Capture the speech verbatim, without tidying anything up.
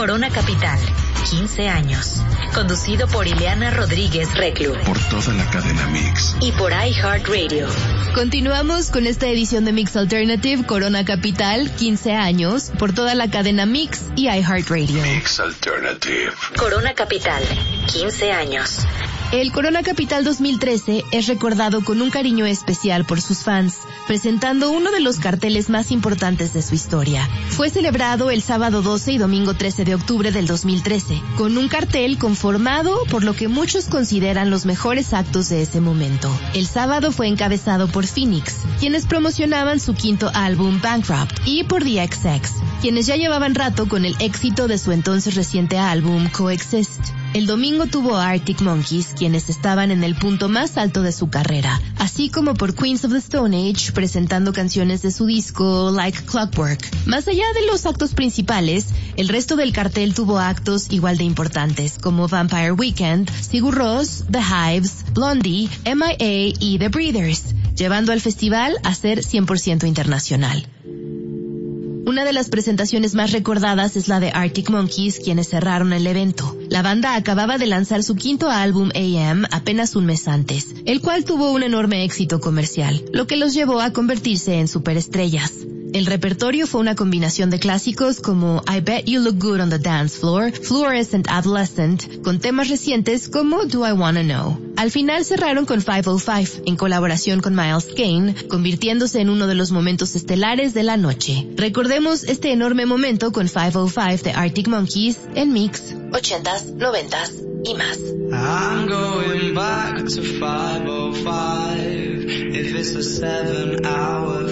Corona Capital, quince años. Conducido por Ileana Rodríguez Reclu. Por toda la cadena Mix. Y por iHeartRadio. Continuamos con esta edición de Mix Alternative Corona Capital, quince años, por toda la cadena Mix y iHeartRadio. Mix Alternative. Corona Capital, quince años. El Corona Capital dos mil trece es recordado con un cariño especial por sus fans, presentando uno de los carteles más importantes de su historia. Fue celebrado el sábado doce y domingo trece de octubre del dos mil trece, con un cartel conformado por lo que muchos consideran los mejores actos de ese momento. El sábado fue encabezado por Phoenix, quienes promocionaban su quinto álbum Bankrupt, y por The X X, quienes ya llevaban rato con el éxito de su entonces reciente álbum Coexist. El domingo tuvo a Arctic Monkeys, quienes estaban en el punto más alto de su carrera, así como por Queens of the Stone Age, presentando canciones de su disco Like Clockwork. Más allá de los actos principales, el resto del cartel tuvo actos igual de importantes, como Vampire Weekend, Sigur Rós, The Hives, Blondie, M I A y The Breeders, llevando al festival a ser cien por ciento internacional. Una de las presentaciones más recordadas es la de Arctic Monkeys, quienes cerraron el evento. La banda acababa de lanzar su quinto álbum A M apenas un mes antes, el cual tuvo un enorme éxito comercial, lo que los llevó a convertirse en superestrellas. El repertorio fue una combinación de clásicos como I Bet You Look Good on the Dance Floor, Fluorescent Adolescent, con temas recientes como Do I Wanna Know. Al final cerraron con five oh five, en colaboración con Miles Kane, convirtiéndose en uno de los momentos estelares de la noche. Recordemos este enorme momento con five oh five de Arctic Monkeys en Mix, ochentas, noventas y más. I'm going back to five oh five if it's a seven hour